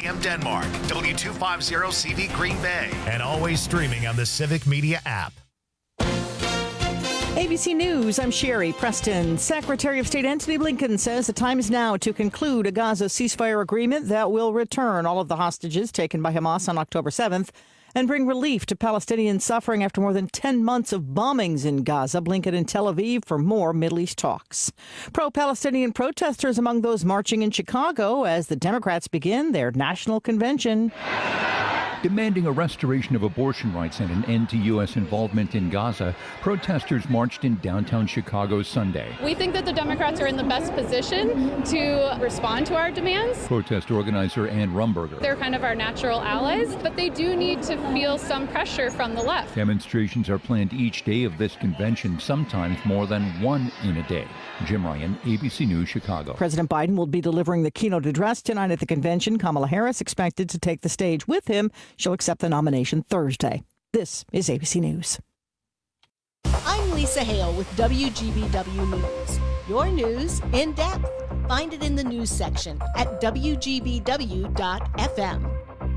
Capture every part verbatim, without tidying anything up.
M Denmark, W two fifty C V Green Bay, and always streaming on the Civic Media app. A B C News, I'm Sherry Preston. Secretary of State Antony Blinken says the time is now to conclude a Gaza ceasefire agreement that will return all of the hostages taken by Hamas on October seventh and bring relief to Palestinians suffering after more than ten months of bombings in Gaza. Blinken in Tel Aviv for more Middle East talks. Pro-Palestinian protesters among those marching in Chicago as the Democrats begin their national convention. Demanding a restoration of abortion rights and an end to U S involvement in Gaza, protesters marched in downtown Chicago Sunday. We think that the Democrats are in the best position to respond to our demands. Protest organizer Ann Rumberger. They're kind of our natural allies, but they do need to feel some pressure from the left. Demonstrations are planned each day of this convention, sometimes more than one in a day. Jim Ryan, A B C News, Chicago. President Biden will be delivering the keynote address tonight at the convention. Kamala Harris expected to take the stage with him. She'll accept the nomination Thursday. This is A B C News. I'm Lisa Hale with W G B W News. Your news in depth. Find it in the news section at W G B W dot F M.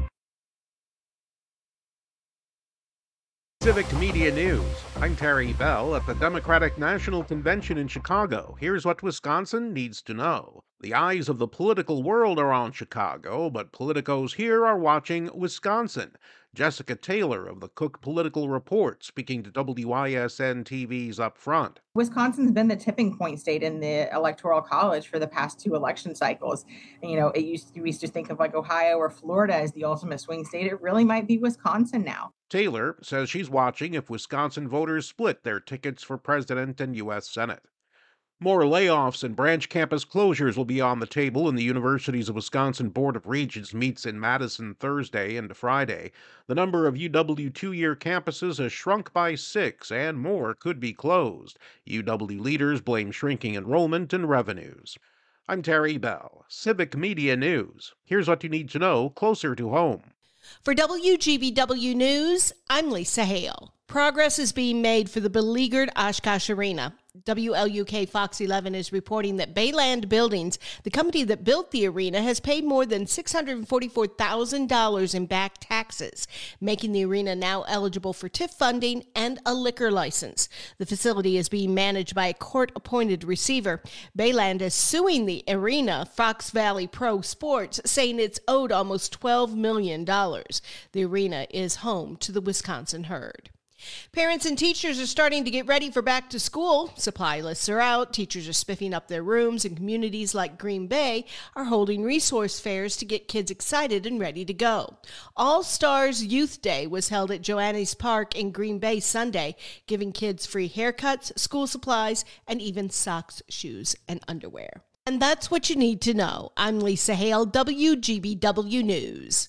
Civic Media News. I'm Terry Bell at the Democratic National Convention in Chicago. Here's what Wisconsin needs to know. The eyes of the political world are on Chicago, but politicos here are watching Wisconsin. Jessica Taylor of the Cook Political Report speaking to W I S N T V's Up Front. Wisconsin's been the tipping point state in the Electoral College for the past two election cycles. And, you know, it used to, we used to think of like Ohio or Florida as the ultimate swing state. It really might be Wisconsin now. Taylor says she's watching if Wisconsin voters split their tickets for president and U S Senate. More layoffs and branch campus closures will be on the table when the Universities of Wisconsin Board of Regents meets in Madison Thursday and Friday. The number of U W two-year campuses has shrunk by six, and more could be closed. U W leaders blame shrinking enrollment and revenues. I'm Terry Bell, Civic Media News. Here's what you need to know closer to home. For W G B W News, I'm Lisa Hale. Progress is being made for the beleaguered Oshkosh Arena. W L U K Fox eleven is reporting that Bayland Buildings, the company that built the arena, has paid more than six hundred forty-four thousand dollars in back taxes, making the arena now eligible for T I F funding and a liquor license. The facility is being managed by a court-appointed receiver. Bayland is suing the arena, Fox Valley Pro Sports, saying it's owed almost twelve million dollars. The arena is home to the Wisconsin Herd. Parents and teachers are starting to get ready for back to school. Supply lists are out, teachers are spiffing up their rooms, and communities like Green Bay are holding resource fairs to get kids excited and ready to go. All Stars Youth Day was held at Joannes Park in Green Bay Sunday, giving kids free haircuts, school supplies, and even socks, shoes, and underwear. And that's what you need to know. I'm Lisa Hale, W G B W News.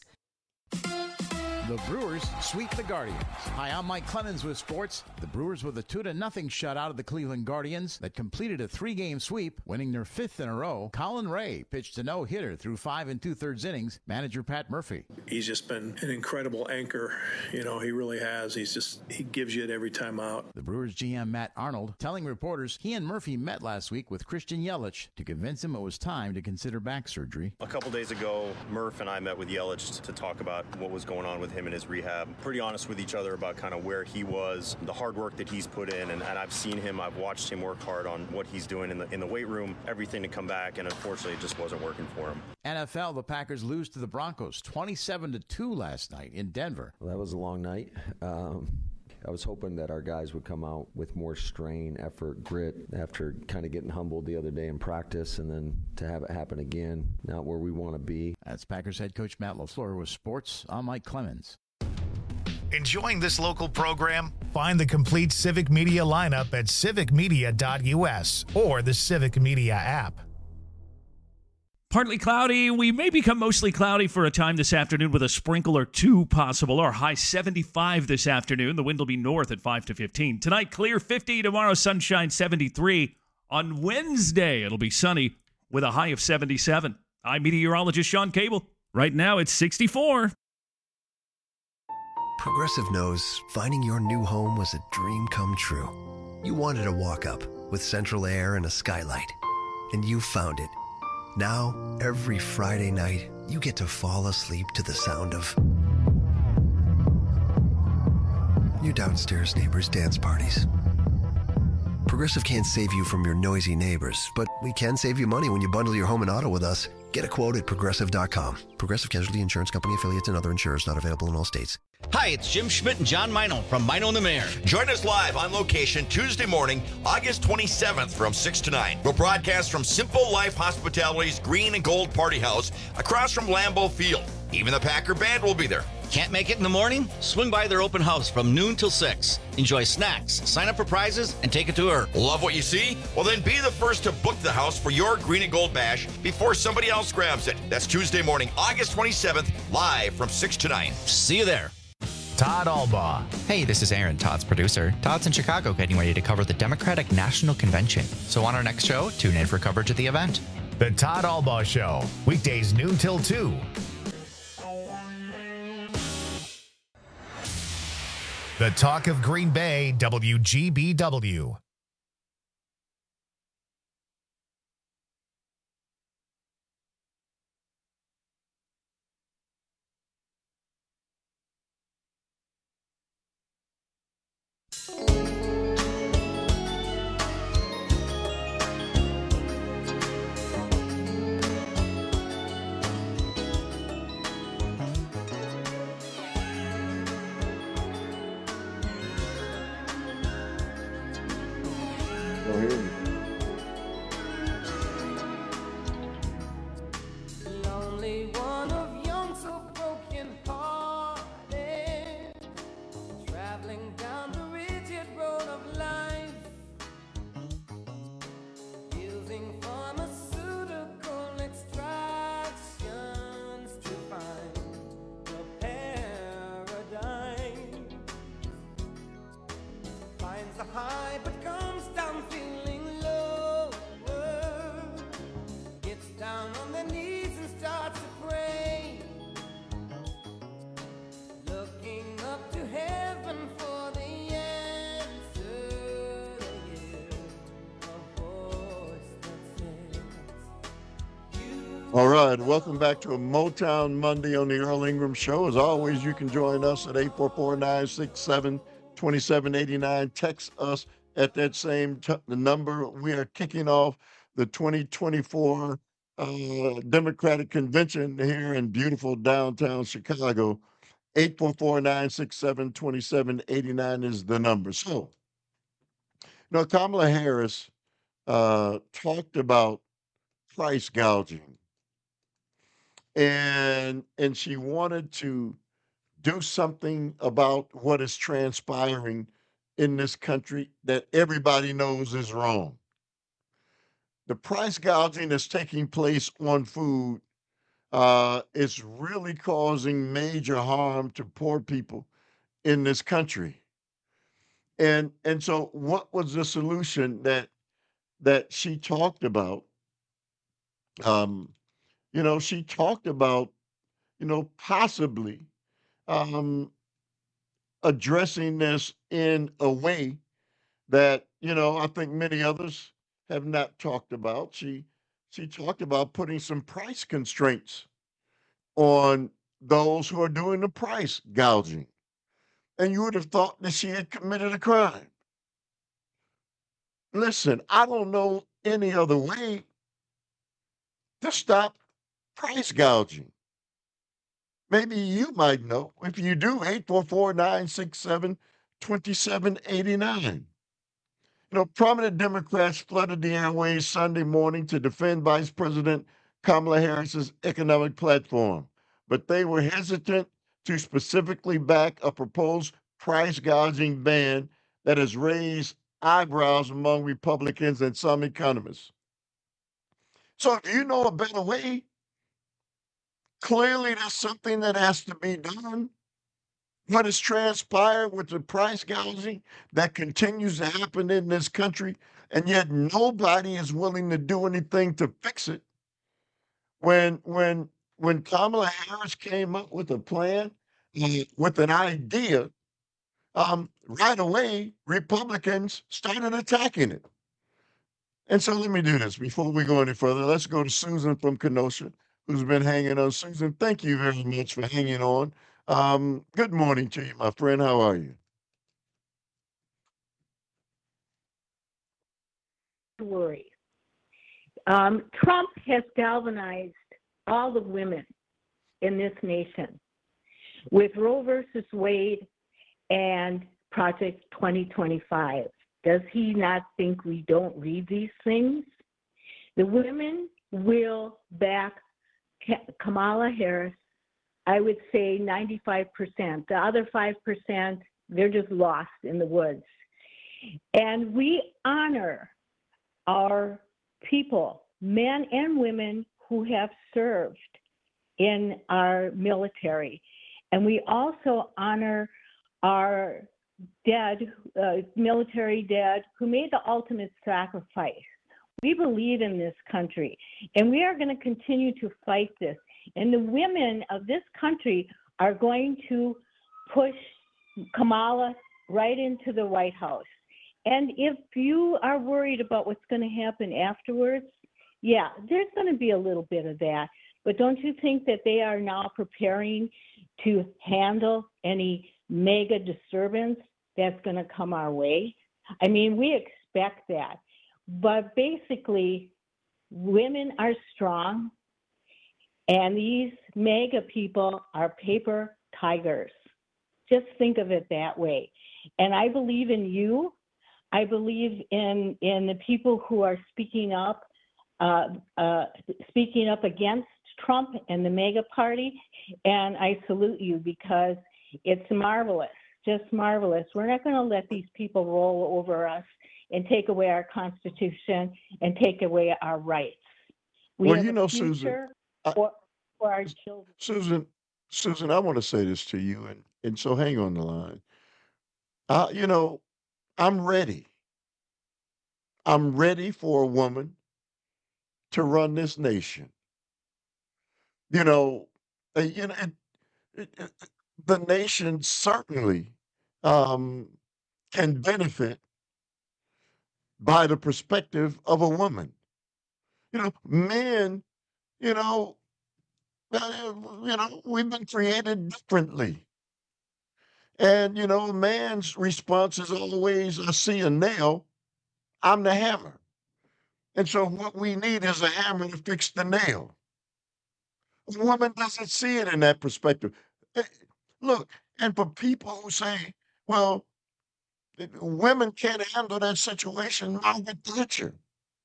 The Brewers sweep the Guardians. Hi, I'm Mike Clemens with sports. The Brewers with a two to nothing shutout of the Cleveland Guardians that completed a three-game sweep, winning their fifth in a row. Colin Ray pitched a no-hitter through five and two-thirds innings. Manager Pat Murphy. He's just been an incredible anchor. You know, he really has. He's just, he gives you it every time out. The Brewers G M Matt Arnold telling reporters he and Murphy met last week with Christian Yelich to convince him it was time to consider back surgery. A couple days ago, Murph and I met with Yelich to talk about what was going on with him in his rehab. Pretty honest with each other about kind of where he was, the hard work that he's put in, and, and I've seen him, I've watched him work hard on what he's doing in the in the weight room, everything to come back, and unfortunately it just wasn't working for him. N F L, the Packers lose to the Broncos twenty-seven to two last night in Denver. Well, that was a long night. Um, I was hoping that our guys would come out with more strain, effort, grit after kind of getting humbled the other day in practice, and then to have it happen again, not where we want to be. That's Packers head coach Matt LaFleur with sports. I'm Mike Clemens. Enjoying this local program? Find the complete Civic Media lineup at civic media dot U S or the Civic Media app. Partly cloudy. We may become mostly cloudy for a time this afternoon with a sprinkle or two possible. Our high seventy-five this afternoon. The wind will be north at five to fifteen. Tonight, clear fifty. Tomorrow, sunshine seventy-three. On Wednesday, it'll be sunny with a high of seventy-seven. I'm meteorologist Sean Cable. Right now, it's sixty-four. Progressive knows finding your new home was a dream come true. You wanted a walk-up with central air and a skylight, and you found it. Now, every Friday night, you get to fall asleep to the sound of your downstairs neighbors' dance parties. Progressive can't save you from your noisy neighbors, but we can save you money when you bundle your home and auto with us. Get a quote at Progressive dot com. Progressive Casualty Insurance Company, affiliates, and other insurers not available in all states. Hi, it's Jim Schmidt and John Mino from Mino and the Mayor. Join us live on location Tuesday morning, August twenty-seventh from six to nine. We'll broadcast from Simple Life Hospitality's Green and Gold Party House across from Lambeau Field. Even the Packer Band will be there. Can't make it in the morning? Swing by their open house from noon till six. Enjoy snacks, sign up for prizes, and take a tour. Love what you see? Well, then be the first to book the house for your Green and Gold Bash before somebody else grabs it. That's Tuesday morning, August twenty-seventh, live from six to nine. See you there. Todd Albaugh. Hey, this is Aaron, Todd's producer. Todd's in Chicago getting ready to cover the Democratic National Convention. So on our next show, tune in for coverage of the event. The Todd Albaugh Show, weekdays noon till two. The Talk of Green Bay, W G B W. High but comes down feeling low, gets down on their knees and starts to pray, looking up to heaven for the answer. They hear a voice that says, you all right, welcome back to a Motown Monday on the Earl Ingram Show. As always, you can join us at eight four four, nine six seven, two seven eight nine. Text us at that same t- the number. We are kicking off the twenty twenty-four uh, Democratic Convention here in beautiful downtown Chicago. eight four four, nine six seven, two seven eight nine is the number. So, you know, Kamala Harris uh, talked about price gouging, and and she wanted to do something about what is transpiring in this country that everybody knows is wrong. The price gouging that's taking place on food uh, is really causing major harm to poor people in this country. And and so what was the solution that that she talked about? Um, you know, she talked about, you know, possibly um, addressing this in a way that, you know, I think many others have not talked about. She she talked about putting some price constraints on those who are doing the price gouging. And you would have thought that she had committed a crime. Listen, I don't know any other way to stop price gouging. Maybe you might know. If you do, eight four four, nine six seven, two seven eight nine. You know, prominent Democrats flooded the airways Sunday morning to defend Vice President Kamala Harris's economic platform, but they were hesitant to specifically back a proposed price gouging ban that has raised eyebrows among Republicans and some economists. So if you know a better way, clearly there's something that has to be done. What has transpired with the price gouging that continues to happen in this country, and yet nobody is willing to do anything to fix it. When when when Kamala Harris came up with a plan, uh, with an idea, um, right away Republicans started attacking it. And so let me do this. Before we go any further, let's go to Susan from Kenosha, who's been hanging on. Susan, thank you very much for hanging on. Um, good morning to you, my friend. How are you? Worry. Um, Trump has galvanized all the women in this nation with Roe versus Wade and Project twenty twenty-five. Does he not think we don't read these things? The women will back Kamala Harris, I would say ninety-five percent. The other five percent, they're just lost in the woods. And we honor our people, men and women who have served in our military. And we also honor our dead, uh, military dead, who made the ultimate sacrifice. We believe in this country, and we are going to continue to fight this. And the women of this country are going to push Kamala right into the White House. And if you are worried about what's going to happen afterwards, yeah, there's going to be a little bit of that. But don't you think that they are now preparing to handle any mega disturbance that's going to come our way? I mean, we expect that. But basically, women are strong, and these mega people are paper tigers. Just think of it that way. And I believe in you. I believe in, in the people who are speaking up, uh, uh, speaking up against Trump and the MAGA party, and I salute you because it's marvelous, just marvelous. We're not going to let these people roll over us and take away our Constitution and take away our rights. We Well, have you a know, future Susan, I, for, for our children. Susan, Susan, I want to say this to you, and, and so hang on the line. Uh, you know, I'm ready. I'm ready for a woman to run this nation. You know, uh, you know, and, it, it, the nation certainly um, can benefit by the perspective of a woman. You know, men, you know, uh, you know, we've been created differently. And, you know, a man's response is always, I see a nail, I'm the hammer. And so what we need is a hammer to fix the nail. A woman doesn't see it in that perspective. Eh, Look, and for people who say, well, eh, women can't handle that situation, Margaret Thatcher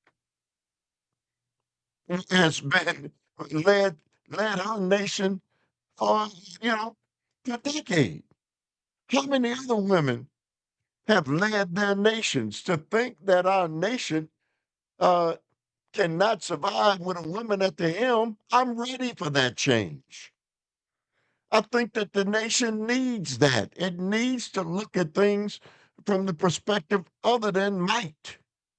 has been led led our nation for, you know, a decade. How many other women have led their nations? To think that our nation uh, cannot survive with a woman at the helm, I'm ready for that change. I think that the nation needs that. It needs to look at things from the perspective other than might.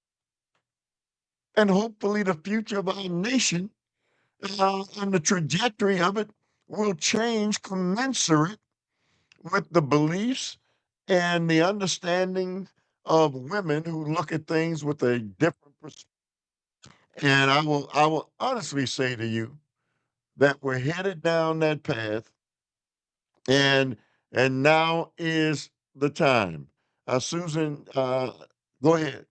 And hopefully, the future of our nation uh, and the trajectory of it will change commensurate with the beliefs and the understanding of women who look at things with a different perspective. And I will, I will honestly say to you that we're headed down that path, and and now is the time. Uh, Susan, uh, go ahead.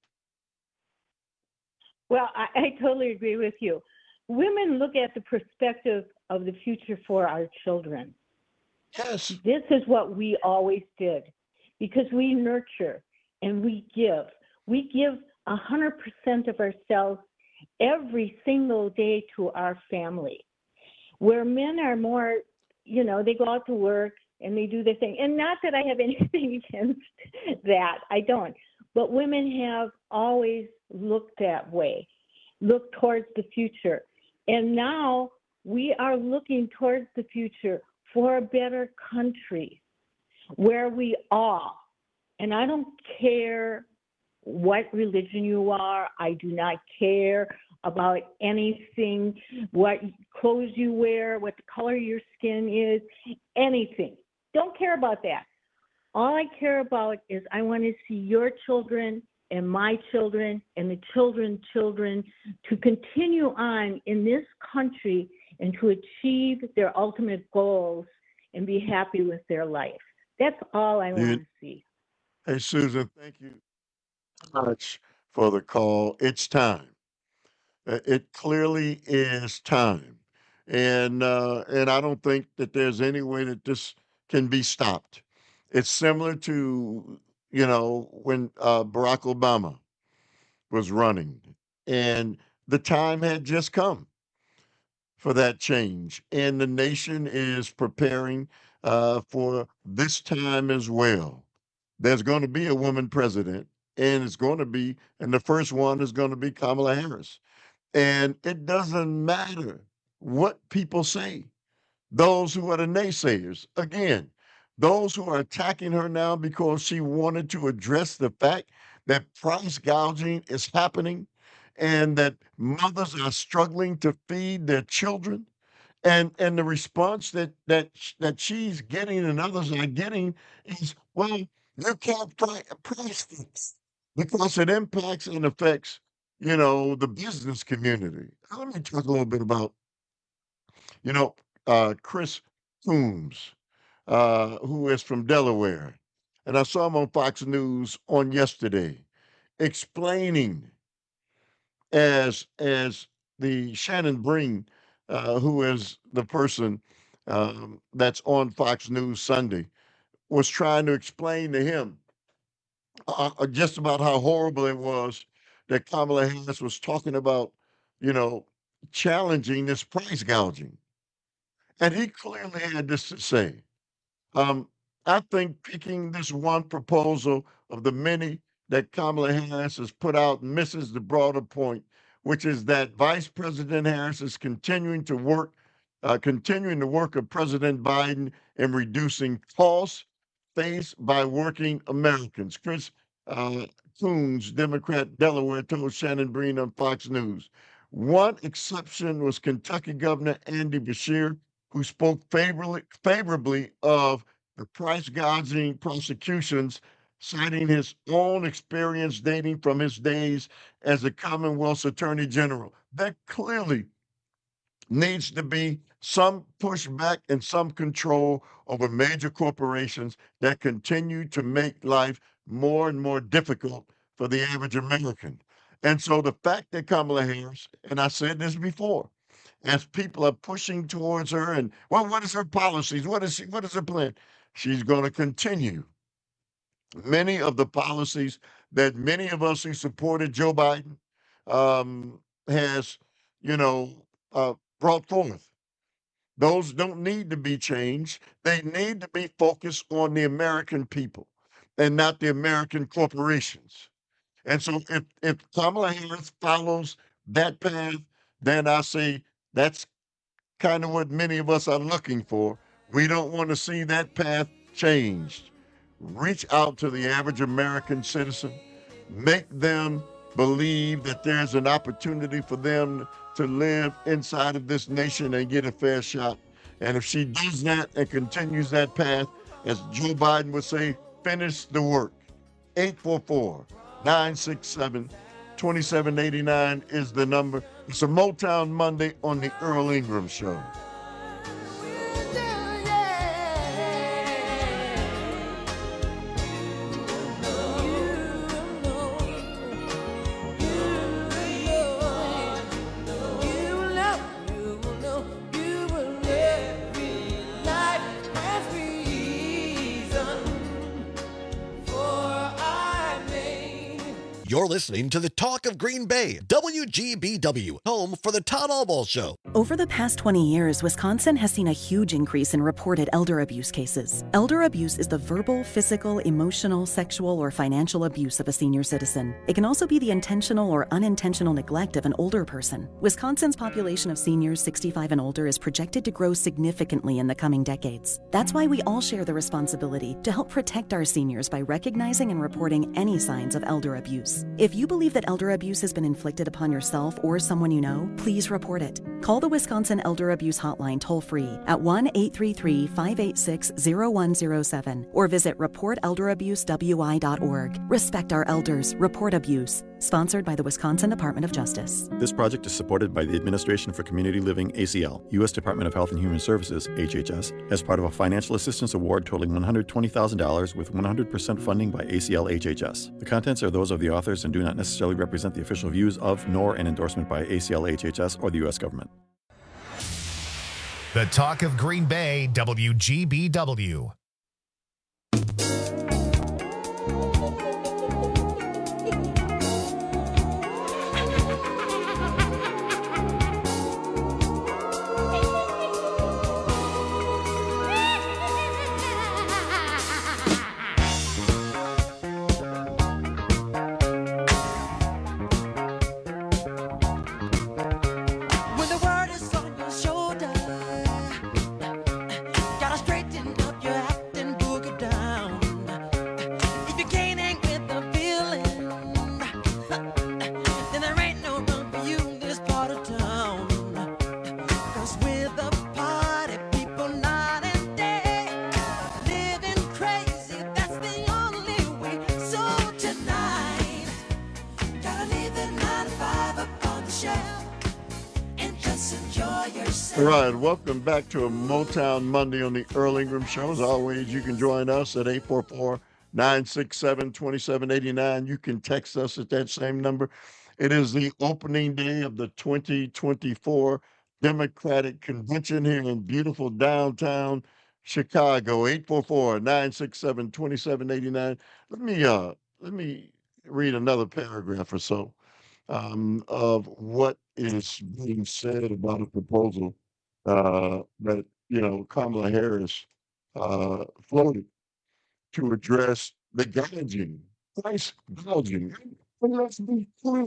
Well, I, I totally agree with you. Women look at the perspective of the future for our children. Yes. This is what we always did because we nurture and we give. We give one hundred percent of ourselves every single day to our family. Where men are more, you know, they go out to work and they do their thing. And not that I have anything against that, I don't. But women have always looked that way, looked towards the future. And now we are looking towards the future for a better country where we all, and I don't care what religion you are, I do not care about anything, what clothes you wear, what the color of your skin is, anything. Don't care about that. All I care about is I want to see your children and my children and the children's children to continue on in this country and to achieve their ultimate goals and be happy with their life. That's all I want to see. Hey, Susan, thank you so much for the call. It's time. Uh, It clearly is time. And uh, and I don't think that there's any way that this can be stopped. It's similar to, you know, when uh, Barack Obama was running, and the time had just come for that change. And the nation is preparing uh, for this time as well. There's going to be a woman president, and it's going to be, and the first one is going to be Kamala Harris. And it doesn't matter what people say. Those who are the naysayers, again, those who are attacking her now because she wanted to address the fact that price gouging is happening and that mothers are struggling to feed their children. And and the response that that sh- that she's getting and others are getting is, well, you can't pri- price this because it impacts and affects, you know, the business community. Now, let me talk a little bit about, you know, uh, Chris Coons, uh, who is from Delaware. And I saw him on Fox News on yesterday explaining as as the Shannon Breen, uh, who is the person um, that's on Fox News Sunday, was trying to explain to him uh, uh, just about how horrible it was that Kamala Harris was talking about, you know, challenging this price gouging. And he clearly had this to say. Um, I think picking this one proposal of the many that Kamala Harris has put out misses the broader point, which is that Vice President Harris is continuing to work, uh, continuing the work of President Biden in reducing costs faced by working Americans. Chris uh, Coons, Democrat, Delaware, told Shannon Breen on Fox News. One exception was Kentucky Governor Andy Beshear, who spoke favorably, favorably of the price gouging prosecutions, citing his own experience dating from his days as the Commonwealth's Attorney General. There clearly needs to be some pushback and some control over major corporations that continue to make life more and more difficult for the average American. And so the fact that Kamala Harris, and I said this before, as people are pushing towards her and, well, what is her policies? What is she, what is her plan? She's going to continue many of the policies that many of us who supported Joe Biden um, has, you know, uh, brought forth. Those don't need to be changed. They need to be focused on the American people and not the American corporations. And so if, if Kamala Harris follows that path, then I say that's kind of what many of us are looking for. We don't want to see that path changed. Reach out to the average American citizen, make them believe that there's an opportunity for them to live inside of this nation and get a fair shot. And if she does that and continues that path, as Joe Biden would say, finish the work. eight four four, nine six seven, two seven eight nine is the number. It's a Motown Monday on the Earl Ingram Show. You're listening to the Talk of Green Bay, W G B W, home for the Todd Albaugh Show. Over the past twenty years, Wisconsin has seen a huge increase in reported elder abuse cases. Elder abuse is the verbal, physical, emotional, sexual, or financial abuse of a senior citizen. It can also be the intentional or unintentional neglect of an older person. Wisconsin's population of seniors sixty-five and older is projected to grow significantly in the coming decades. That's why we all share the responsibility to help protect our seniors by recognizing and reporting any signs of elder abuse. abuse. If you believe that elder abuse has been inflicted upon yourself or someone you know, please report it. Call the Wisconsin Elder Abuse Hotline toll-free at one eight three three, five eight six, zero one zero seven or visit report elder abuse w i dot org. Respect our elders. Report abuse. Sponsored by the Wisconsin Department of Justice. This project is supported by the Administration for Community Living, A C L, U S Department of Health and Human Services, H H S, as part of a financial assistance award totaling one hundred twenty thousand dollars with one hundred percent funding by A C L H H S. The contents are those of the authors and do not necessarily represent the official views of, nor an endorsement by A C L H H S or the U S government. The Talk of Green Bay, W G B W. All right, welcome back to a Motown Monday on the Earl Ingram Show. As always, you can join us at eight four four, nine six seven, two seven eight nine. You can text us at that same number. It is the opening day of the twenty twenty-four Democratic Convention here in beautiful downtown Chicago. eight four four, nine six seven, two seven eight nine. Let me uh let me read another paragraph or so um, of what is being said about a proposal uh, that, you know, Kamala Harris uh, floated to address the gouging, price gouging. And let's be clear,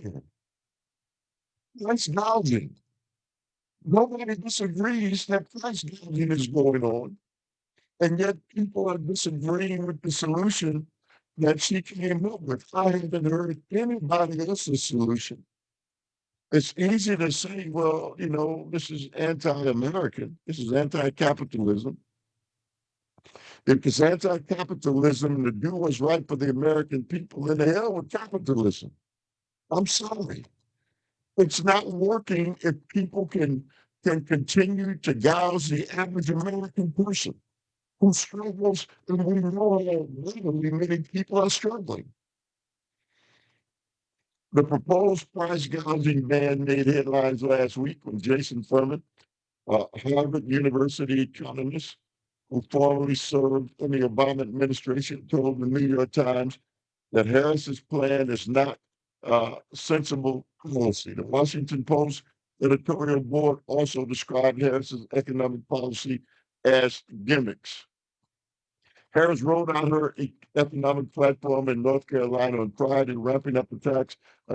price gouging. Nobody disagrees that price gouging is going on, and yet people are disagreeing with the solution that she came up with. I haven't heard anybody else's solution. It's easy to say, well, you know, this is anti-American. This is anti-capitalism. If it's anti-capitalism to do what's right for the American people, then the hell with capitalism. I'm sorry. It's not working if people can, can continue to gouge the average American person who struggles, and we know how literally many people are struggling. The proposed price gouging ban made headlines last week when Jason Furman, a Harvard University economist who formerly served in the Obama administration, told the New York Times that Harris's plan is not uh, sensible policy. The Washington Post editorial board also described Harris's economic policy as gimmicks. Harris rolled out her economic platform in North Carolina on Friday, ramping up attacks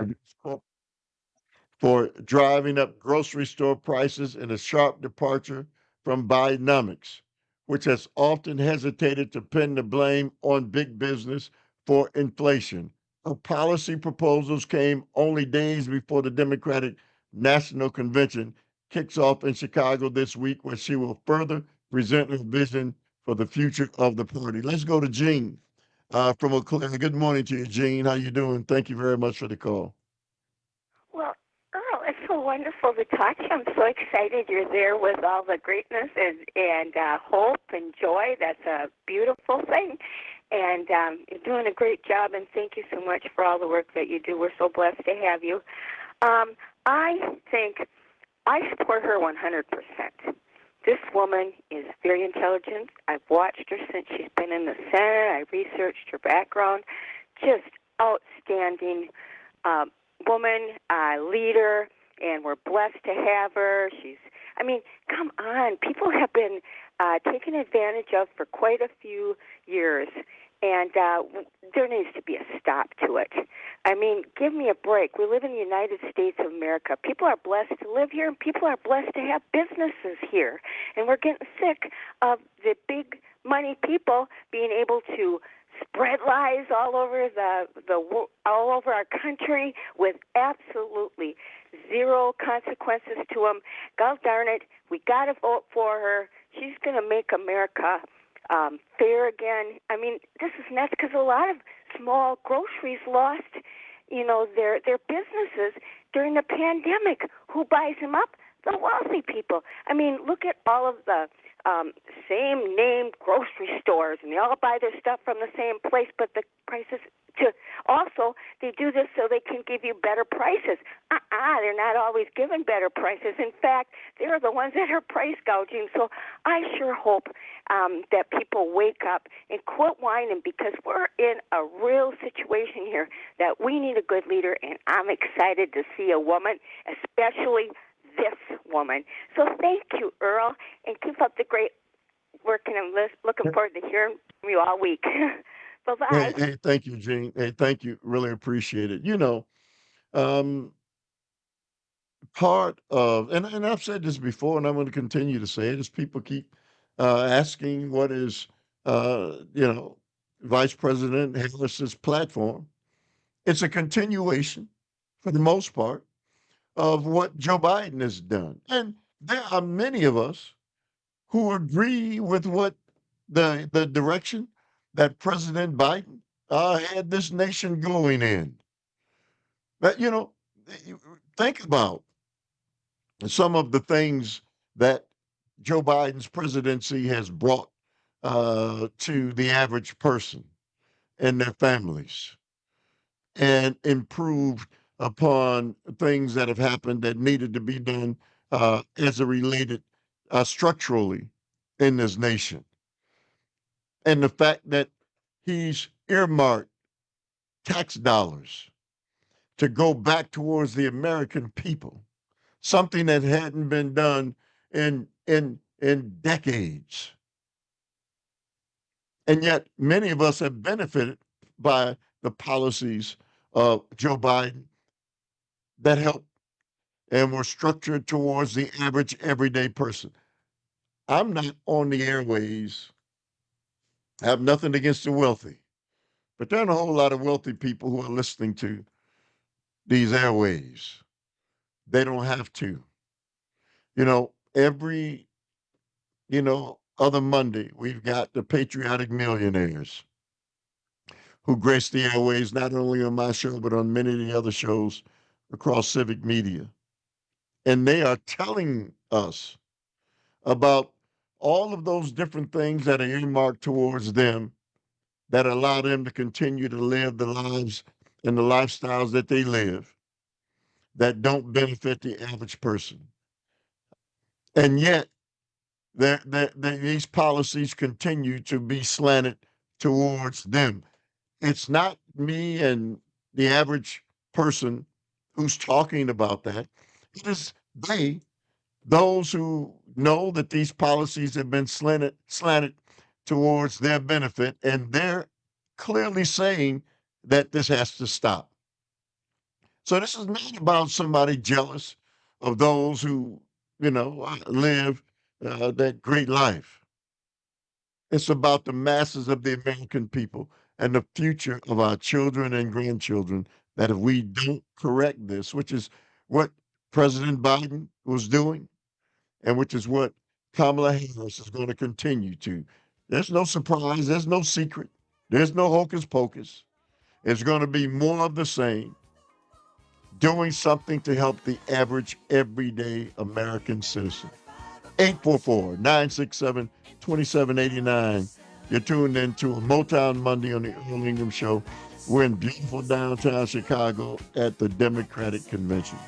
for driving up grocery store prices in a sharp departure from Bidenomics, which has often hesitated to pin the blame on big business for inflation. Her policy proposals came only days before the Democratic National Convention kicks off in Chicago this week, where she will further present her vision for the future of the party. Let's go to Gene uh, from Eau Claire. Good morning to you, Gene. How you doing? Thank you very much for the call. Well, Earl, it's so wonderful to talk to you. I'm so excited you're there with all the greatness and, and uh, hope and joy. That's a beautiful thing. And um, you're doing a great job, and thank you so much for all the work that you do. We're so blessed to have you. Um, I think I support her one hundred percent. This woman is very intelligent. I've watched her since she's been in the Senate. I researched her background. Just outstanding uh, woman, uh, leader, and we're blessed to have her. She's, I mean, come on. People have been uh, taken advantage of for quite a few years, and uh, there needs to be a stop to it. I mean, give me a break. We live in the United States of America. People are blessed to live here, and people are blessed to have businesses here. And we're getting sick of the big money people being able to spread lies all over the the all over our country with absolutely zero consequences to them. God darn it, we got to vote for her. She's going to make America um, fair again. I mean, this is nuts because a lot of small groceries lost, you know, their their businesses during the pandemic. Who buys them up? The wealthy people. I mean, look at all of the um, same name grocery stores, and they all buy their stuff from the same place, but the prices to also they do this so they can give you better prices. Uh-uh, they're not always giving better prices. In fact, they're the ones that are price gouging. So I sure hope um, that people wake up and quit whining, because we're in a real situation here that we need a good leader, and I'm excited to see a woman, especially this woman. So thank you, Earl, and keep up the great work, and I'm looking forward to hearing from you all week. Bye-bye. Hey, hey, thank you, Gene. Hey, thank you. Really appreciate it. You know, um, part of, and, and I've said this before, and I'm going to continue to say it, is people keep uh, asking what is, uh, you know, Vice President Harris's platform. It's a continuation, for the most part, of what Joe Biden has done. And there are many of us who agree with what the the direction that President Biden uh, had this nation going in. But, you know, think about some of the things that Joe Biden's presidency has brought uh, to the average person and their families, and improved upon things that have happened that needed to be done uh, as a related uh, structurally in this nation. And the fact that he's earmarked tax dollars to go back towards the American people, something that hadn't been done in in in decades. And yet many of us have benefited by the policies of Joe Biden that helped and were structured towards the average everyday person. I'm not on the airways. I have nothing against the wealthy, but there are a whole lot of wealthy people who are listening to these airways. They don't have to. You know, every, you know, other Monday, we've got the patriotic millionaires who grace the airways, not only on my show, but on many of the other shows across Civic Media. And they are telling us about all of those different things that are earmarked towards them that allow them to continue to live the lives and the lifestyles that they live that don't benefit the average person. And yet, they're, they're, they're, these policies continue to be slanted towards them. It's not me and the average person who's talking about that. It is they, those who know that these policies have been slanted, slanted towards their benefit, and they're clearly saying that this has to stop. So this is not about somebody jealous of those who, you know, live uh, that great life. It's about the masses of the American people and the future of our children and grandchildren, that if we don't correct this, which is what President Biden was doing, and which is what Kamala Harris is going to continue to. There's no surprise. There's no secret. There's no hocus pocus. It's going to be more of the same, doing something to help the average, everyday American citizen. eight four four, nine six seven, two seven eight nine. You're tuned into a Motown Monday on the Earl Ingram Show. We're in beautiful downtown Chicago at the Democratic Convention.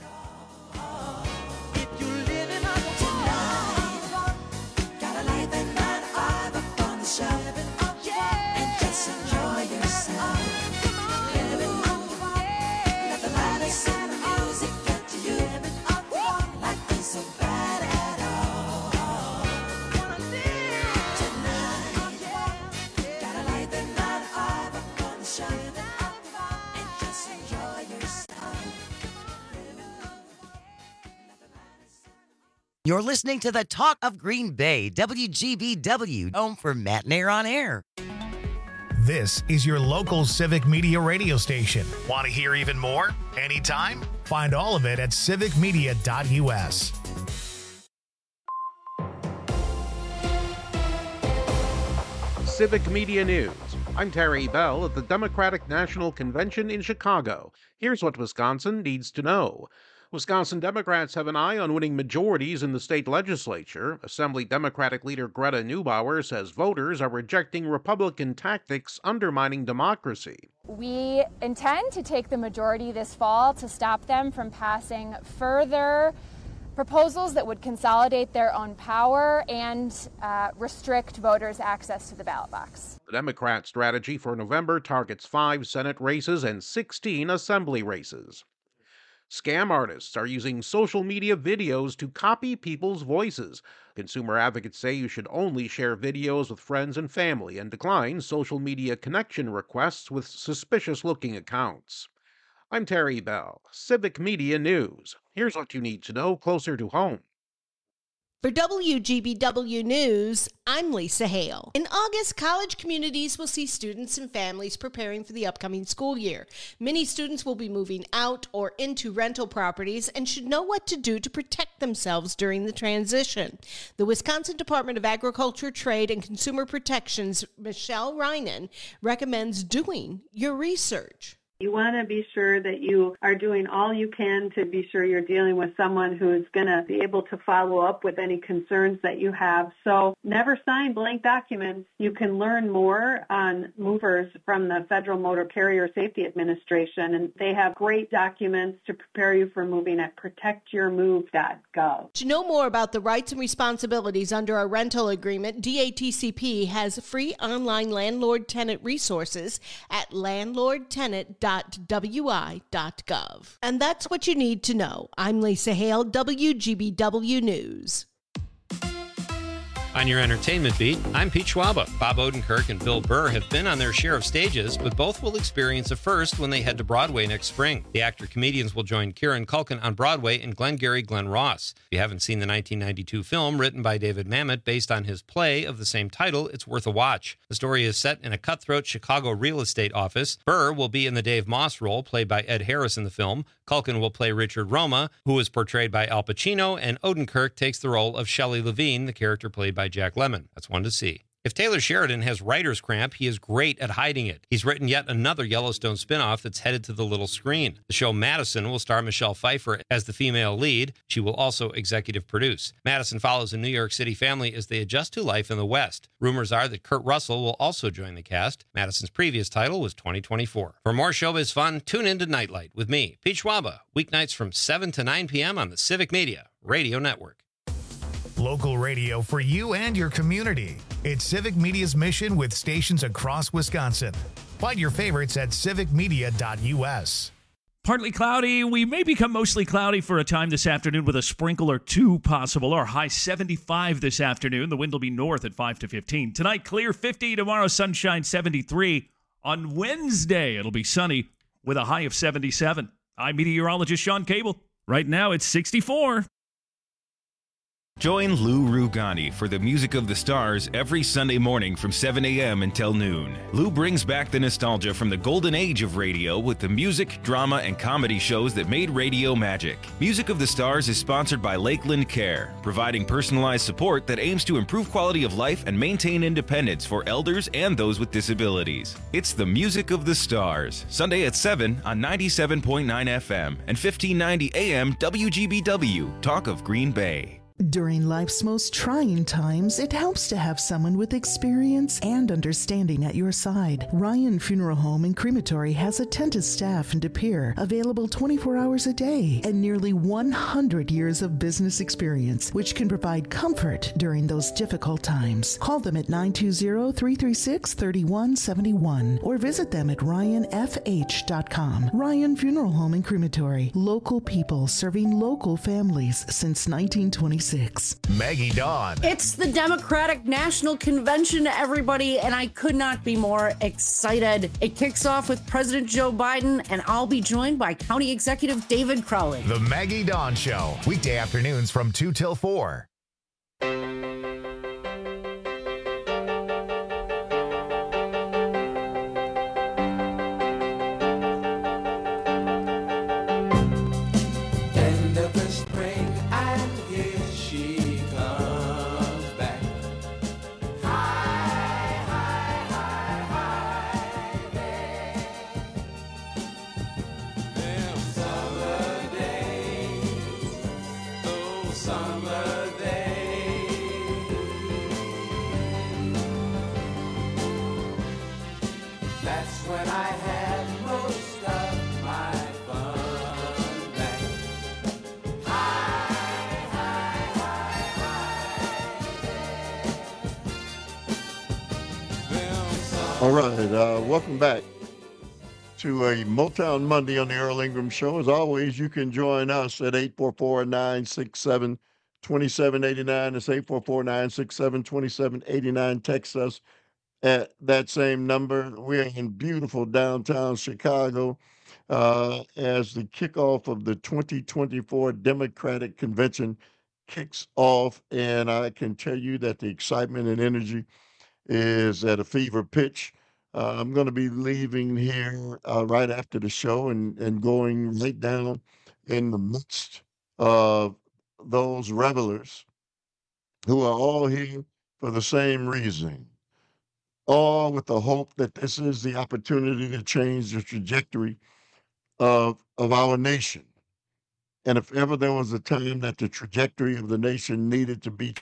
You're listening to the Talk of Green Bay, W G B W, home for Matt Nair on Air. This is your local Civic Media radio station. Want to hear even more? Anytime? Find all of it at civic media dot U S. Civic Media News. I'm Terry Bell at the Democratic National Convention in Chicago. Here's what Wisconsin needs to know. Wisconsin Democrats have an eye on winning majorities in the state legislature. Assembly Democratic leader Greta Neubauer says voters are rejecting Republican tactics undermining democracy. We intend to take the majority this fall to stop them from passing further proposals that would consolidate their own power and uh, restrict voters' access to the ballot box. The Democrat strategy for November targets five Senate races and sixteen Assembly races. Scam artists are using social media videos to copy people's voices. Consumer advocates say you should only share videos with friends and family and decline social media connection requests with suspicious-looking accounts. I'm Terry Bell, Civic Media News. Here's what you need to know closer to home. For W G B W News, I'm Lisa Hale. In August, college communities will see students and families preparing for the upcoming school year. Many students will be moving out or into rental properties and should know what to do to protect themselves during the transition. The Wisconsin Department of Agriculture, Trade, and Consumer Protection's Michelle Reinen recommends doing your research. You want to be sure that you are doing all you can to be sure you're dealing with someone who is going to be able to follow up with any concerns that you have. So never sign blank documents. You can learn more on movers from the Federal Motor Carrier Safety Administration, and they have great documents to prepare you for moving at protect your move dot gov. To know more about the rights and responsibilities under a rental agreement, D A T C P has free online landlord-tenant resources at landlord tenant dot w i dot gov. And that's what you need to know. I'm Lisa Hale, W G B W News. On your entertainment beat, I'm Pete Schwaba. Bob Odenkirk and Bill Burr have been on their share of stages, but both will experience a first when they head to Broadway next spring. The actor-comedians will join Kieran Culkin on Broadway in Glengarry Glen Ross. If you haven't seen the nineteen ninety-two film written by David Mamet based on his play of the same title, it's worth a watch. The story is set in a cutthroat Chicago real estate office. Burr will be in the Dave Moss role, played by Ed Harris in the film. Culkin will play Richard Roma, who is portrayed by Al Pacino, and Odenkirk takes the role of Shelley Levine, the character played by Jack Lemmon. That's one to see. If Taylor Sheridan has writer's cramp, he is great at hiding it. He's written yet another Yellowstone spinoff that's headed to the little screen. The show Madison will star Michelle Pfeiffer as the female lead. She will also executive produce. Madison follows a New York City family as they adjust to life in the West. Rumors are that Kurt Russell will also join the cast. Madison's previous title was twenty twenty-four. For more showbiz fun, tune in to Nightlight with me, Pete Schwaba, weeknights from seven to nine p.m. on the Civic Media Radio Network. Local radio for you and your community. It's Civic Media's mission with stations across Wisconsin. Find your favorites at civic media dot U S. Partly cloudy. We may become mostly cloudy for a time this afternoon with a sprinkle or two possible. Our high seventy-five this afternoon. The wind will be north at five to fifteen. Tonight, clear fifty. Tomorrow, sunshine seventy-three. On Wednesday, it'll be sunny with a high of seventy-seven. I'm meteorologist Sean Cable. Right now, it's sixty-four. Join Lou Rugani for the Music of the Stars every Sunday morning from seven a.m. until noon. Lou brings back the nostalgia from the golden age of radio with the music, drama, and comedy shows that made radio magic. Music of the Stars is sponsored by Lakeland Care, providing personalized support that aims to improve quality of life and maintain independence for elders and those with disabilities. It's the Music of the Stars, Sunday at seven on ninety-seven point nine F M and fifteen ninety A M W G B W, Talk of Green Bay. During life's most trying times, it helps to have someone with experience and understanding at your side. Ryan Funeral Home and Crematory has attentive staff in De Pere, available twenty-four hours a day, and nearly one hundred years of business experience, which can provide comfort during those difficult times. Call them at nine two zero, three three six, three one seven one or visit them at ryan f h dot com. Ryan Funeral Home and Crematory, local people serving local families since nineteen twenty-six. Maggie Dawn. It's the Democratic National Convention, everybody, and I could not be more excited. It kicks off with President Joe Biden, and I'll be joined by County Executive David Crowley. The Maggie Dawn Show, weekday afternoons from two till four. when I had most of my fun back. High, high, high, high. All right, uh, welcome back to a Motown Monday on the Earl Ingram Show. As always, you can join us at eight four four, nine six seven, two seven eight nine. It's eight four four, nine six seven, two seven eight nine. Text us at that same number. We're in beautiful downtown Chicago uh, as the kickoff of the twenty twenty-four Democratic Convention kicks off. And I can tell you that the excitement and energy is at a fever pitch. Uh, I'm going to be leaving here uh, right after the show and, and going right down in the midst of those revelers who are all here for the same reason, all with the hope that this is the opportunity to change the trajectory of, of our nation. And if ever there was a time that the trajectory of the nation needed to be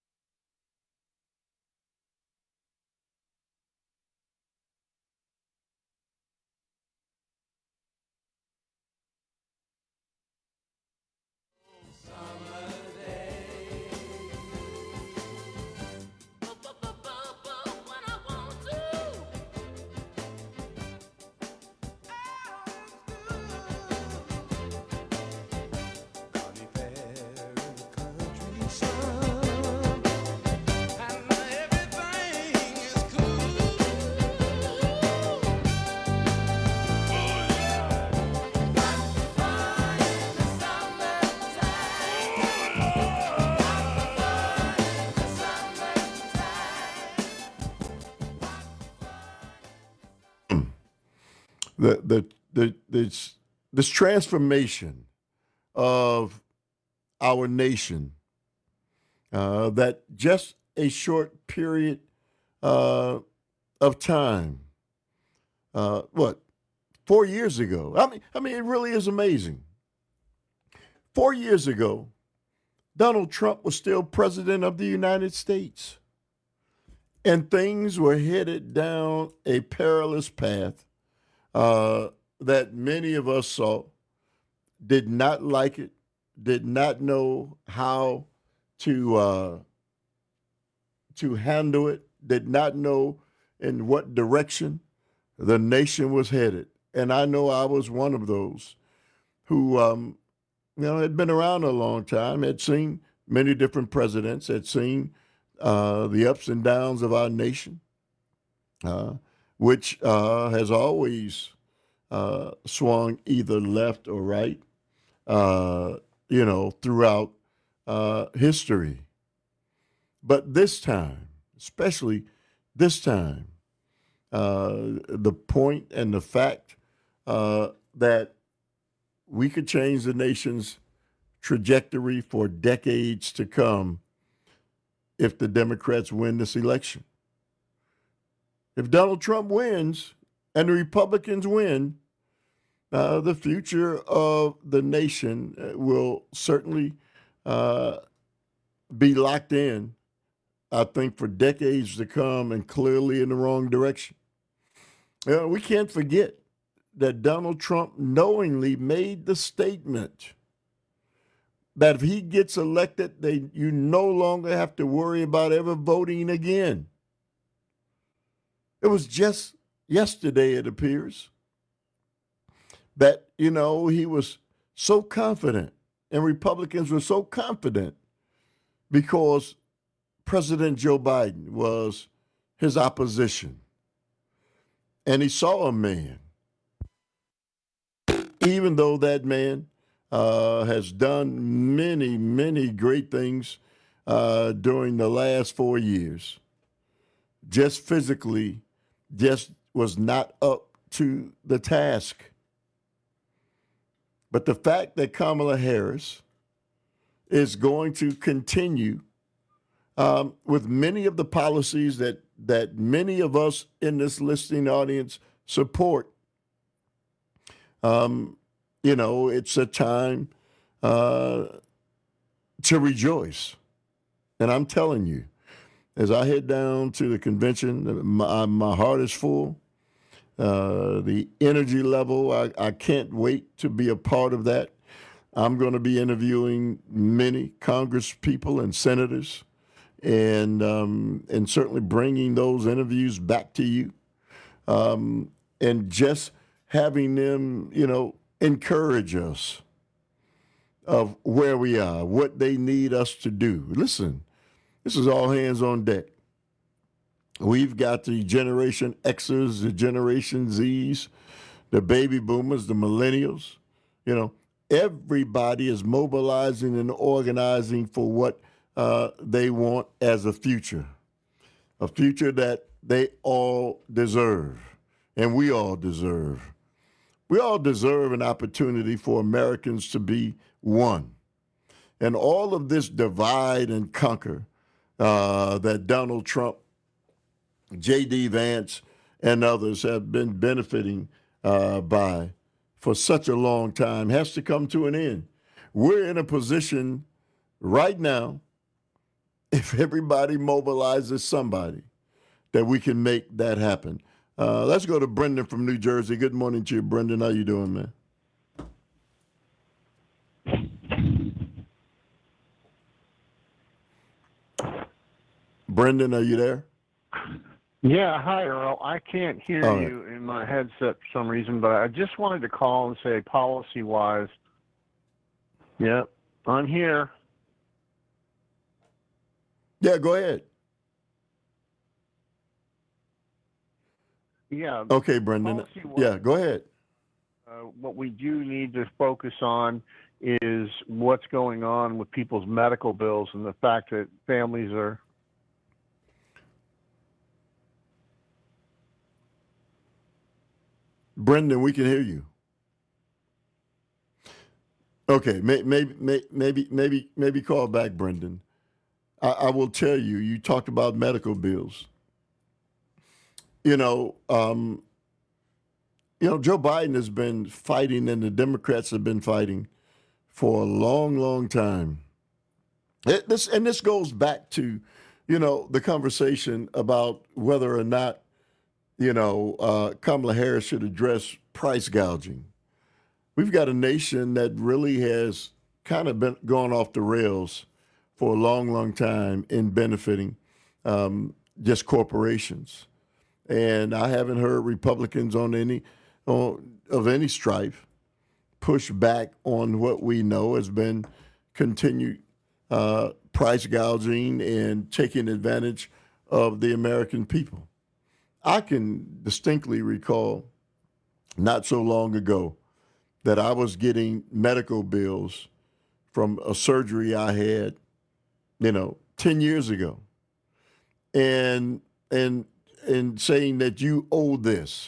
the the the this this transformation of our nation uh, that just a short period uh, of time, uh, what four years ago? I mean, I mean, it really is amazing. Four years ago, Donald Trump was still president of the United States, and things were headed down a perilous path. Uh, that many of us saw, did not like it, did not know how to uh, to handle it, did not know in what direction the nation was headed. And I know I was one of those who, um, you know, had been around a long time, had seen many different presidents, had seen uh, the ups and downs of our nation. Uh, which uh, has always uh, swung either left or right, uh, you know, throughout uh, history. But this time, especially this time, uh, the point and the fact uh, that we could change the nation's trajectory for decades to come if the Democrats win this election. If Donald Trump wins and the Republicans win, uh, the future of the nation will certainly uh, be locked in, I think, for decades to come, and clearly in the wrong direction. You know, we can't forget that Donald Trump knowingly made the statement that if he gets elected, they you no longer have to worry about ever voting again. It was just yesterday, it appears, that, you know, he was so confident, and Republicans were so confident because President Joe Biden was his opposition. And he saw a man, even though that man uh, has done many, many great things uh, during the last four years, just physically, just was not up to the task. But the fact that Kamala Harris is going to continue um, with many of the policies that, that many of us in this listening audience support, um, you know, it's a time uh, to rejoice. And I'm telling you, as I head down to the convention, my, my heart is full. uh, the energy level. I, I can't wait to be a part of that. I'm going to be interviewing many Congress people and senators, and um, and certainly bringing those interviews back to you, um, and just having them, you know, encourage us of where we are, what they need us to do. Listen, this is all hands on deck. We've got the Generation Xers, the Generation Zs, the baby boomers, the millennials. You know, everybody is mobilizing and organizing for what uh, they want as a future, a future that they all deserve, and we all deserve. We all deserve an opportunity for Americans to be one. And all of this divide and conquer uh, that Donald Trump, J D Vance, and others have been benefiting uh, by for such a long time has to come to an end. We're in a position right now, if everybody mobilizes somebody, that we can make that happen. Uh, let's go to Brendan from New Jersey. Good morning to you, Brendan. How you doing, man? Brendan, are you there? Yeah, hi, Earl. I can't hear All right. you in my headset for some reason, but I just wanted to call and say policy-wise, yep, I'm here. Yeah, go ahead. Yeah. Okay, Brendan. policy-wise, Yeah, go ahead. Uh, what we do need to focus on is what's going on with people's medical bills and the fact that families are Brendan, we can hear you. Okay, may, maybe, may, maybe, maybe, maybe call back, Brendan. I, I will tell you. You talked about medical bills. You know, um, you know, Joe Biden has been fighting, and the Democrats have been fighting for a long, long time. It, this and this goes back to, you know, the conversation about whether or not, you know, uh, Kamala Harris should address price gouging. We've got a nation that really has kind of been gone off the rails for a long, long time in benefiting um, just corporations. And I haven't heard Republicans on any on, of any stripe push back on what we know has been continued uh, price gouging and taking advantage of the American people. I can distinctly recall not so long ago that I was getting medical bills from a surgery I had, you know, ten years ago. And and and saying that you owe this.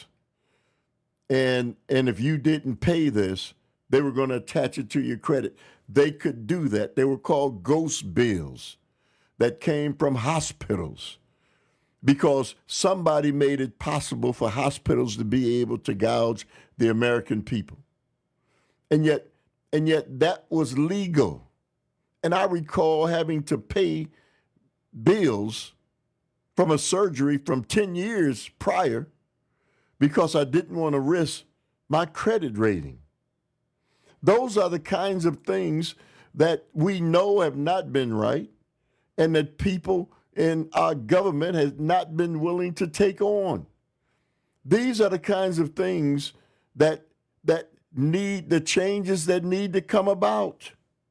And and if you didn't pay this, they were going to attach it to your credit. They could do that. They were called ghost bills that came from hospitals, because somebody made it possible for hospitals to be able to gouge the American people. And yet, and yet that was legal. And I recall having to pay bills from a surgery from ten years prior because I didn't want to risk my credit rating. Those are the kinds of things that we know have not been right, and that people and our government has not been willing to take on. These are the kinds of things that that need the changes that need to come about.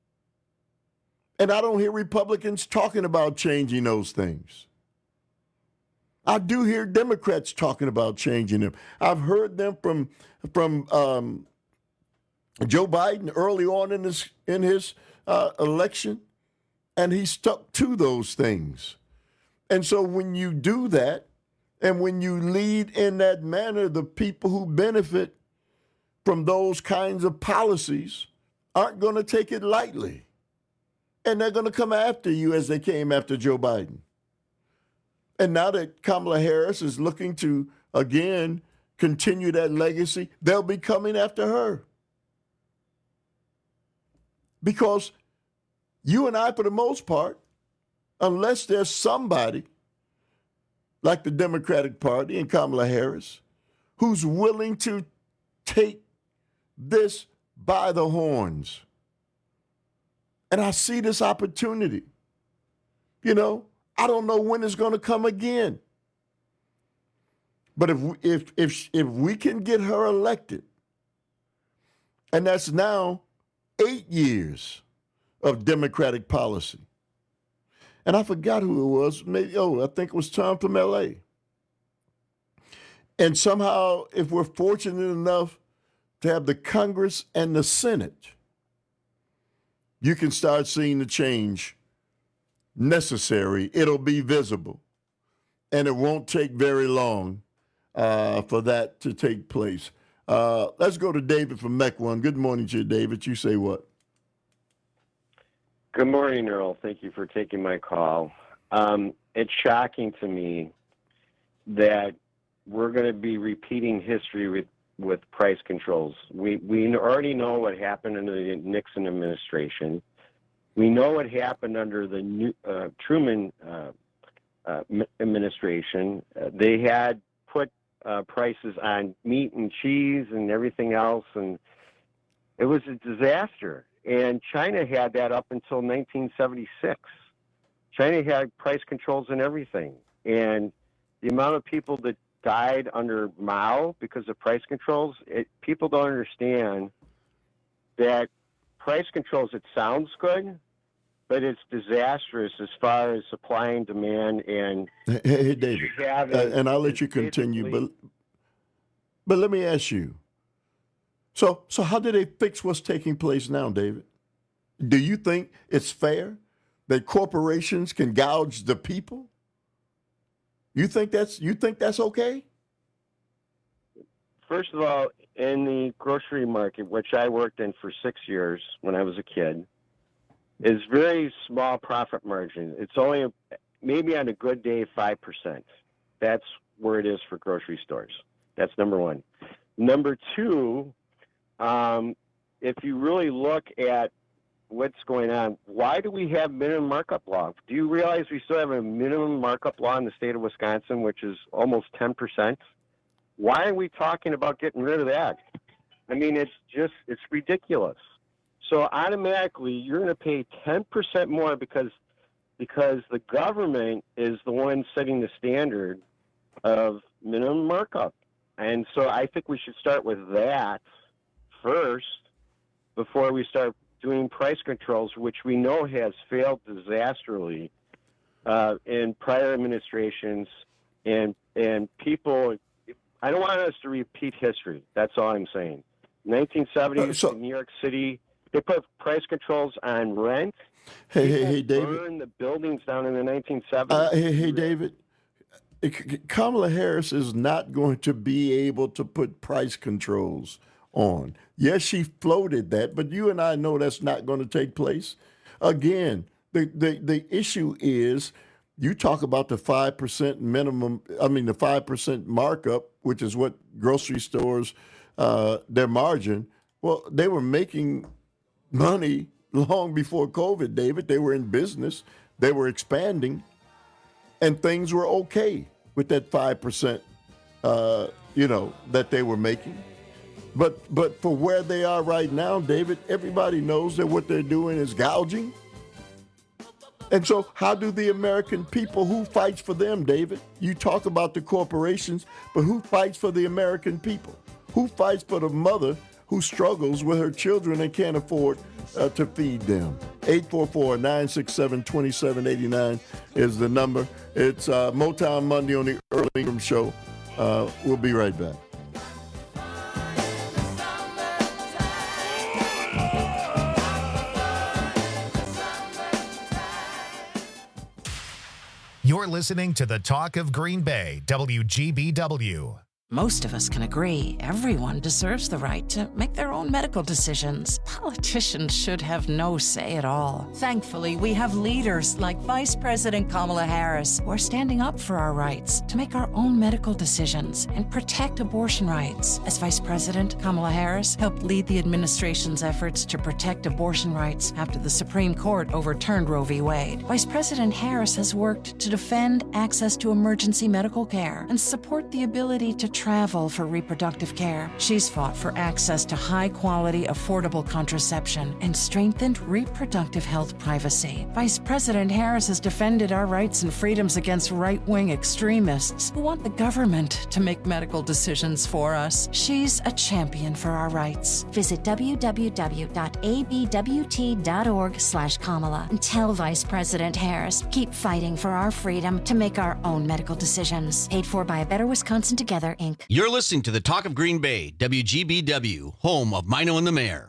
And I don't hear Republicans talking about changing those things. I do hear Democrats talking about changing them. I've heard them from from um, Joe Biden early on in his in his uh, election, and he stuck to those things. And so when you do that, and when you lead in that manner, the people who benefit from those kinds of policies aren't going to take it lightly. And they're going to come after you as they came after Joe Biden. And now that Kamala Harris is looking to, again, continue that legacy, they'll be coming after her. Because you and I, for the most part, unless there's somebody like the Democratic Party and Kamala Harris who's willing to take this by the horns. And I see this opportunity. You know, I don't know when it's going to come again. But if if if if we can get her elected, and that's now eight years of Democratic policy. And I forgot who it was. Maybe oh, I think it was Tom from L A. And somehow, if we're fortunate enough to have the Congress and the Senate, you can start seeing the change necessary. It'll be visible. And it won't take very long uh, for that to take place. Uh, let's go to David from Mequon. Good morning to you, David. You say what? Good morning, Earl. Thank you for taking my call. Um, it's shocking to me that we're going to be repeating history with, with price controls. We we already know what happened under the Nixon administration. We know what happened under the new, uh, Truman uh, uh, administration. Uh, they had put uh, prices on meat and cheese and everything else, and it was a disaster. And China had that up until nineteen seventy-six. China had price controls and everything. And the amount of people that died under Mao because of price controls, it, people don't understand that price controls, it sounds good, but it's disastrous as far as supply and demand. And hey, hey David, uh, and I'll let you continue, but but let me ask you. So, so how do they fix what's taking place now, David? Do you think it's fair that corporations can gouge the people? You think that's you think that's okay? First of all, in the grocery market, which I worked in for six years when I was a kid, is very small profit margin. It's only a, maybe on a good day five percent. That's where it is for grocery stores. That's number one. Number two. Um, if you really look at what's going on, why do we have minimum markup law? Do you realize we still have a minimum markup law in the state of Wisconsin, which is almost ten percent? Why are we talking about getting rid of that? I mean, it's just, it's ridiculous. So automatically you're going to pay ten percent more because, because the government is the one setting the standard of minimum markup. And so I think we should start with that first before we start doing price controls, which we know has failed disastrously uh, in prior administrations. And and people, I don't want us to repeat history. That's all I'm saying. nineteen seventies uh, so, in New York City, they put price controls on rent. Hey, people hey, hey, David. Burned the buildings down in the nineteen seventies. Uh, hey, hey, David. Kamala Harris is not going to be able to put price controls on. Yes, she floated that, but you and I know that's not going to take place. Again, the, the, the issue is you talk about the five percent minimum, I mean, the five percent markup, which is what grocery stores, uh, their margin. Well, they were making money long before COVID, David. They were in business. They were expanding, and things were okay with that five percent, uh, you know, that they were making. But but for where they are right now, David, everybody knows that what they're doing is gouging. And so how do the American people, who fights for them, David? You talk about the corporations, but who fights for the American people? Who fights for the mother who struggles with her children and can't afford uh, to feed them? eight four four, nine six seven, two seven eight nine is the number. It's uh, Motown Monday on the Earl Ingram Show. Uh, we'll be right back. You're listening to the Talk of Green Bay, W G B W. Most of us can agree everyone deserves the right to make their own medical decisions. Politicians should have no say at all. Thankfully, we have leaders like Vice President Kamala Harris who are standing up for our rights to make our own medical decisions and protect abortion rights. As Vice President, Kamala Harris helped lead the administration's efforts to protect abortion rights after the Supreme Court overturned Roe v. Wade. Vice President Harris has worked to defend access to emergency medical care and support the ability to travel for reproductive care. She's fought for access to high-quality, affordable contraception and strengthened reproductive health privacy. Vice President Harris has defended our rights and freedoms against right-wing extremists who want the government to make medical decisions for us. She's a champion for our rights. Visit w w w dot a b w t dot org slash Kamala and tell Vice President Harris, keep fighting for our freedom to make our own medical decisions. Paid for by A Better Wisconsin Together, Incorporated. You're listening to the Talk of Green Bay, W G B W, home of Mino and the Mayor.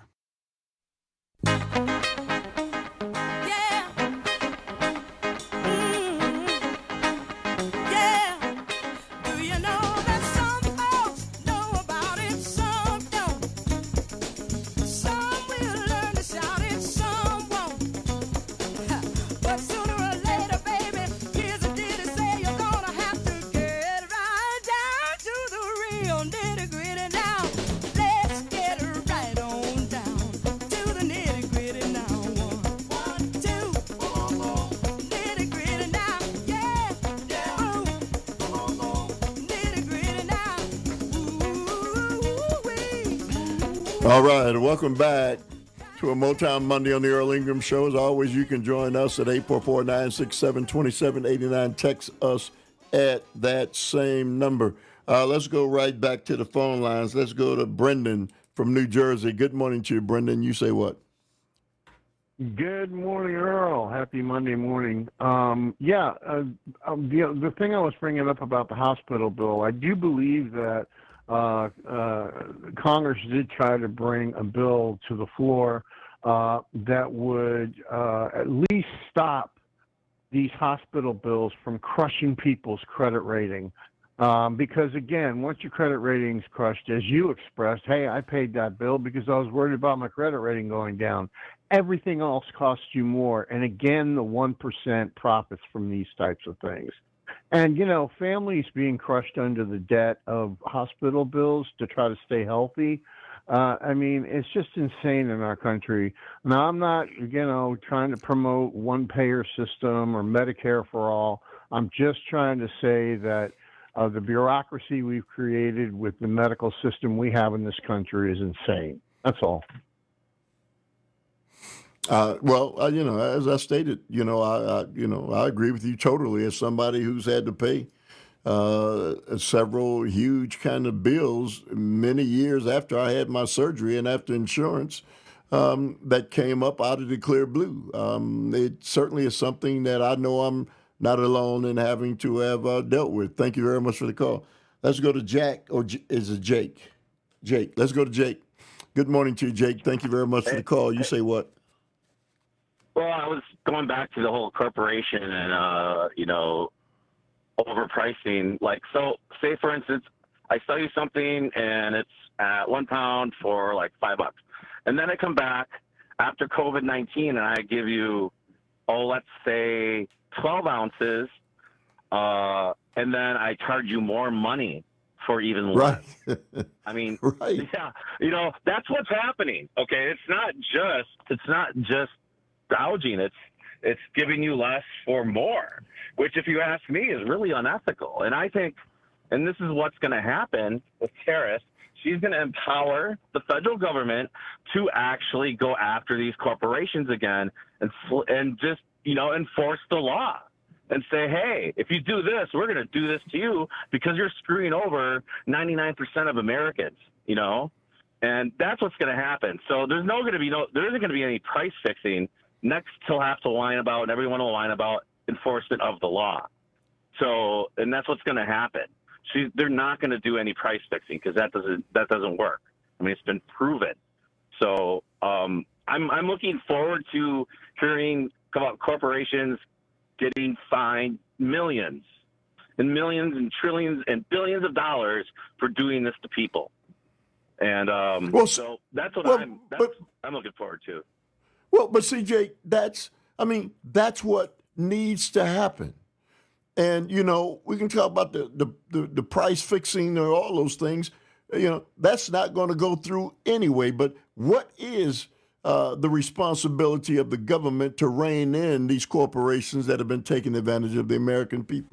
All right, welcome back to a Motown Monday on the Earl Ingram Show. As always, you can join us at eight four four, nine six seven, two seven eight nine. Text us at that same number. Uh, let's go right back to the phone lines. Let's go to Brendan from New Jersey. Good morning to you, Brendan. You say what? Good morning, Earl. Happy Monday morning. Um, yeah, uh, um, the, the thing I was bringing up about the hospital bill, I do believe that Uh, uh, Congress did try to bring a bill to the floor uh, that would uh, at least stop these hospital bills from crushing people's credit rating. Um, because, again, once your credit rating's crushed, as you expressed, hey, I paid that bill because I was worried about my credit rating going down. Everything else costs you more. And, again, the one percent profits from these types of things. And, you know, families being crushed under the debt of hospital bills to try to stay healthy, uh, I mean, it's just insane in our country. Now, I'm not, you know, trying to promote one-payer system or Medicare for all. I'm just trying to say that uh, the bureaucracy we've created with the medical system we have in this country is insane. That's all. Uh, well, uh, you know, as I stated, you know, I, I, you know, I agree with you totally. As somebody who's had to pay uh, several huge kind of bills many years after I had my surgery and after insurance um, that came up out of the clear blue. Um, it certainly is something that I know I'm not alone in having to have uh, dealt with. Thank you very much for the call. Let's go to Jack, or J- is it Jake? Jake. Let's go to Jake. Good morning to you, Jake. Thank you very much for the call. You say what? Well, I was going back to the whole corporation and, uh, you know, overpricing. Like, so say, for instance, I sell you something and it's at one pound for like five bucks. And then I come back after COVID nineteen and I give you, oh, let's say twelve ounces. Uh, and then I charge you more money for even less. Right. I mean, right. yeah, you know, that's what's happening. Okay. It's not just, it's not just, gouging. It's it's giving you less for more, which, if you ask me, is really unethical. And I think, and this is what's going to happen with Harris, she's going to empower the federal government to actually go after these corporations again and and just, you know, enforce the law and say, hey, if you do this, we're going to do this to you because you're screwing over ninety-nine percent of Americans, you know, and that's what's going to happen. So there's no going to be no, there isn't going to be any price fixing. Next, he'll have to whine about, and everyone will whine about enforcement of the law. So, and that's what's going to happen. She, they're not going to do any price fixing because that doesn't that doesn't work. I mean, it's been proven. So, um, I'm I'm looking forward to hearing about corporations getting fined millions and millions and trillions and billions of dollars for doing this to people. And um, well, so that's what well, I'm that's, but, I'm looking forward to. Well, but C J, that's, I mean, that's what needs to happen. And, you know, we can talk about the, the, the, the price fixing or all those things. You know, that's not going to go through anyway. But what is uh, the responsibility of the government to rein in these corporations that have been taking advantage of the American people?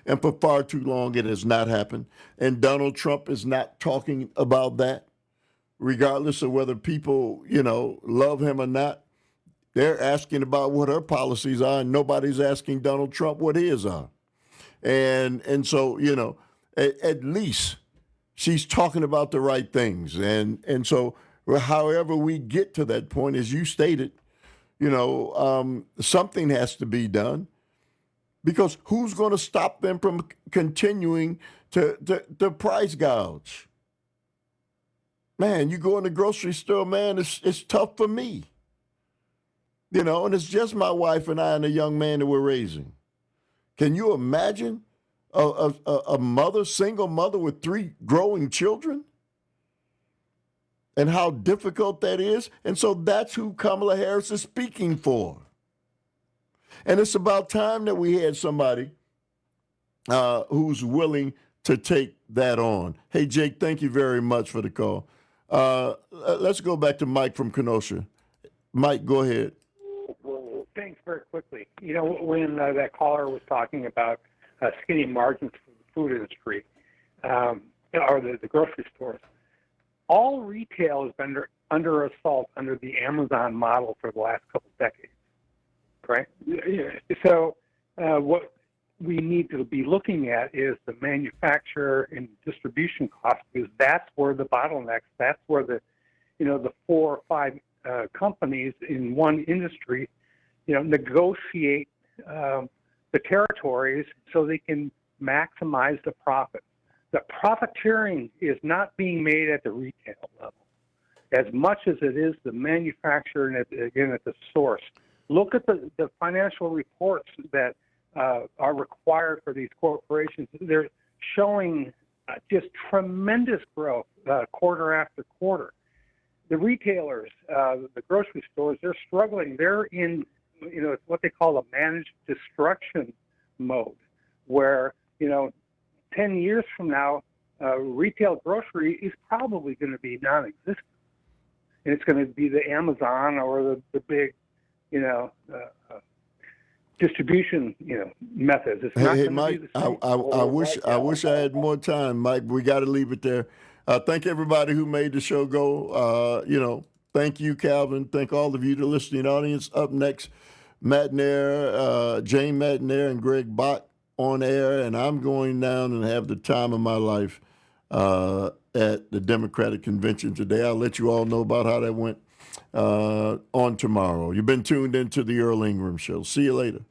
And for far too long, it has not happened. And Donald Trump is not talking about that, regardless of whether people, you know, love him or not. They're asking about what her policies are, and nobody's asking Donald Trump what his are. And and so, you know, at, at least she's talking about the right things. And and so however we get to that point, as you stated, you know, um, something has to be done. Because who's going to stop them from continuing to, to, to price gouge? Man, you go in the grocery store, man, it's it's tough for me. You know, and it's just my wife and I and a young man that we're raising. Can you imagine a, a, a mother, single mother with three growing children? And how difficult that is? And so that's who Kamala Harris is speaking for. And it's about time that we had somebody uh, who's willing to take that on. Hey, Jake, thank you very much for the call. Uh, let's go back to Mike from Kenosha. Mike, go ahead. Well, thanks very quickly. You know, when uh, that caller was talking about uh, skinny margins for the food industry um, or the, the grocery stores, all retail has been under, under assault under the Amazon model for the last couple of decades. Right. So uh, what we need to be looking at is the manufacturer and distribution costs, because that's where the bottlenecks, that's where the, you know, the four or five uh, companies in one industry, you know, negotiate um, the territories so they can maximize the profit. The profiteering is not being made at the retail level as much as it is the manufacturer and, at, again, at the source. Look at the, the financial reports that uh, are required for these corporations. They're showing uh, just tremendous growth uh, quarter after quarter. The retailers, uh, the grocery stores, they're struggling. They're in, you know, what they call a managed destruction mode, where, you know, ten years from now, uh, retail grocery is probably going to be non-existent. And it's going to be the Amazon or the, the big, you know, uh, uh, distribution, you know, methods. It's hey, not hey going Mike, to be the I, same. I, I wish I wish I had more time, Mike. We got to leave it there. Uh, thank everybody who made the show go. Uh, you know, thank you, Calvin. Thank all of you, the listening audience. Up next, Matt Nair, uh, Jane Matt Nair, and Greg Bach on air, and I'm going down and have the time of my life uh, at the Democratic Convention today. I'll let you all know about how that went uh, on tomorrow. You've been tuned into the Earl Ingram Show. See you later.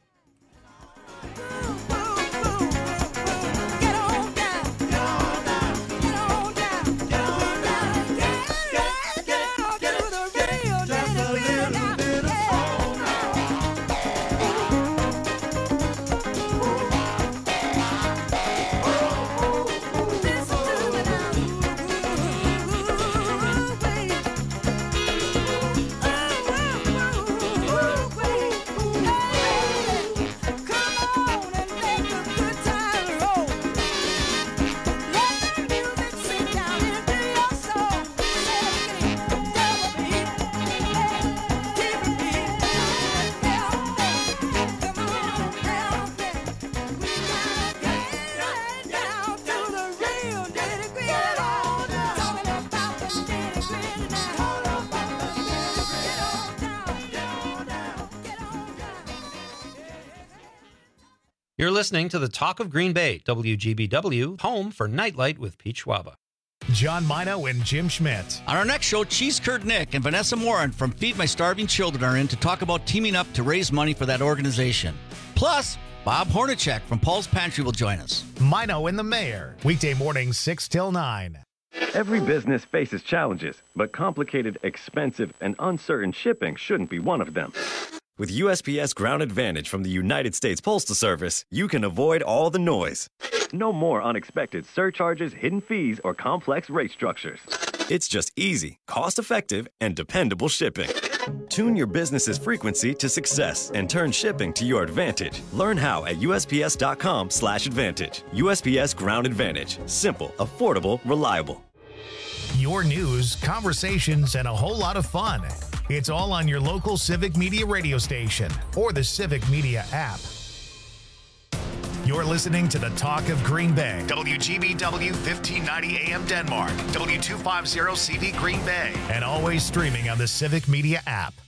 You're listening to the Talk of Green Bay, W G B W, home for Nightlight with Pete Schwaba. John Mino and Jim Schmidt. On our next show, Cheese Curd Nick and Vanessa Morin from Feed My Starving Children are in to talk about teaming up to raise money for that organization. Plus, Bob Hornacek from Paul's Pantry will join us. Mino and the Mayor, weekday mornings six till nine. Every business faces challenges, but complicated, expensive, and uncertain shipping shouldn't be one of them. With U S P S Ground Advantage from the United States Postal Service, you can avoid all the noise. No more unexpected surcharges, hidden fees, or complex rate structures. It's just easy, cost-effective, and dependable shipping. Tune your business's frequency to success and turn shipping to your advantage. Learn how at U S P S dot com slash advantage. U S P S Ground Advantage. Simple, affordable, reliable. Your news, conversations, and a whole lot of fun. It's all on your local Civic Media radio station or the Civic Media app. You're listening to the Talk of Green Bay. W G B W fifteen ninety A M Denmark. W two fifty C V Green Bay. And always streaming on the Civic Media app.